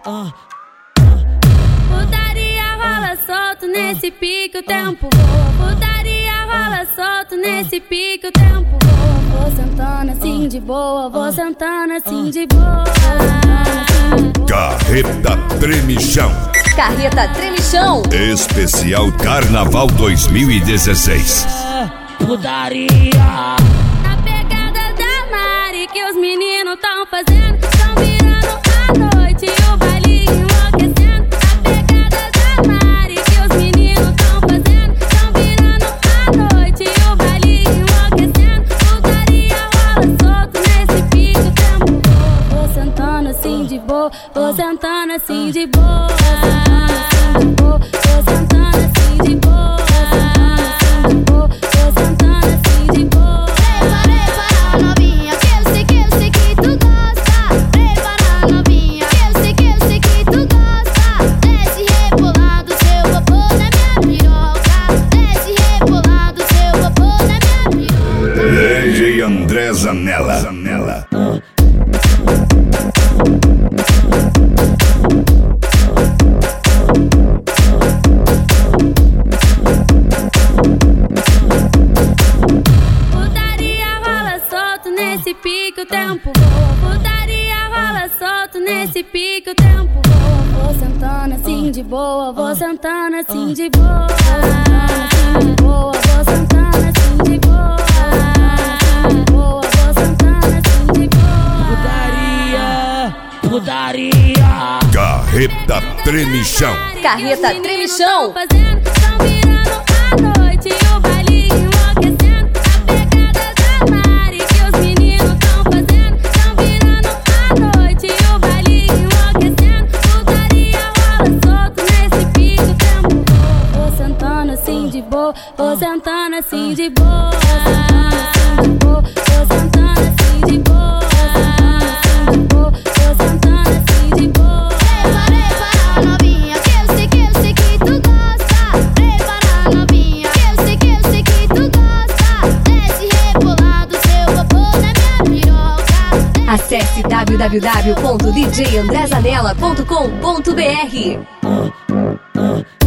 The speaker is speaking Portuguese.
Putaria rola solto nesse pique o tempo voa. Putaria rola solto nesse pique o tempo voa. Vou sentando assim de boa, vou sentando assim de boa. Carreta Tremichão. Carreta Tremichão. Especial Carnaval 2016. Putaria. Na pegada da Mari que os meninos tão fazendo, tão virando a noite e o baile enlouquecendo. Na pegada da Mari que os meninos tão fazendo, tão virando a noite e o baile enlouquecendo. Putaria rola solto nesse pique o tempo voa. Vou sentando assim de boa, vou sentando assim de boa. Vou sentando assim de boa. Vou sentando assim de boa. Prepara novinha, que eu sei que tu gosta. Prepara novinha, que eu sei que tu gosta. Desce rebolado seu popô na minha piroca. Desce rebolado seu popô na minha piroca. DJ André Zanella. Nesse pique o tempo voa. Putaria rola solto nesse pique o tempo voa. Vou sentando assim de boa, vou sentando assim de boa. Vou sentando assim de boa. Vou sentando assim de boa. Putaria. Carreta Tremichão. Carreta Tremichão. Tão virando a noite e o baile enlouquecendo. Na pegada da Mari que os meninos tão fazendo, tão virando a noite e o baile enlouquecendo. Putaria rola solto nesse pique o tempo voa. Vou sentando assim de boa, vou sentando assim de boa. Vou sentando assim de boa. Vou sentando assim de boa. Prepara novinha, que eu sei que tu gosta. Prepara novinha, que eu sei que tu gosta. Desce rebolado seu popô na minha piroca. Acesse www.djandrezanella.com.br.